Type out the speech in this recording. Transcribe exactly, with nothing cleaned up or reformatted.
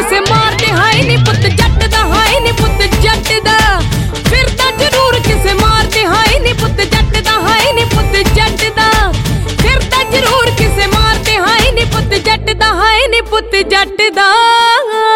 ਕਿਸੇ ਮਾਰਦੇ ਹਾਏ ਨੀ ਪੁੱਤ ਜੱਟ ਦਾ, ਹਾਏ ਨੀ ਪੁੱਤ ਜੱਟ ਦਾ। ਫਿਰਦਾ ਜ਼ਰੂਰ ਕਿਸੇ ਮਾਰਦੇ ਹਾਏ ਨੀ ਪੁੱਤ ਜੱਟ ਦਾ, ਹਾਏ ਨੀ ਪੁੱਤ ਜੱਟ ਦਾ। ਫਿਰਦਾ ਜ਼ਰੂਰ ਕਿਸੇ ਮਾਰਦੇ ਹਾਏ ਨੀ ਪੁੱਤ ਜੱਟ ਦਾ, ਹਾਏ ਨੀ ਪੁੱਤ ਜੱਟ ਦਾ।